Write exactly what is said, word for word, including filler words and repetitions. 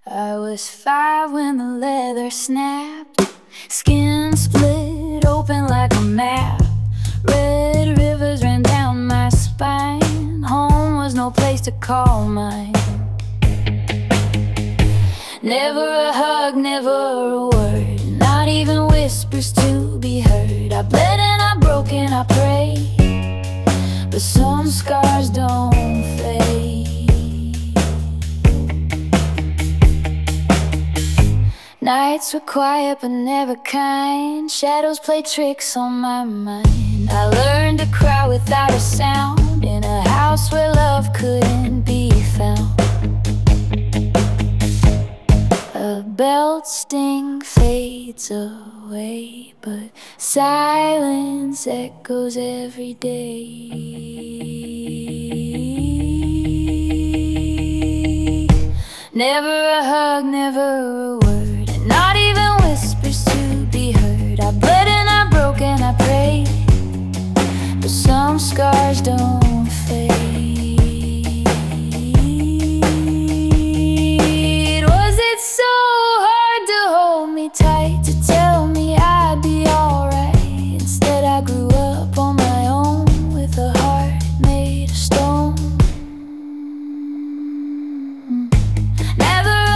I was five when the leather snapped, skin split open like a map. Red rivers ran down my spine. Home was no place to call mine. Never a hug, never a word, not even whispers to be heard. I bled and I broke and I prayed, but some scars don't fade. Nights were quiet but never kind. Shadows played tricks on my mind. I learned to cry without a sound in a house where love couldn't be found. A belt sting fades away, but silence echoes every day. Never a hug, never a word, not even whispers to be heard. I bled and I broke and I prayed, but some scars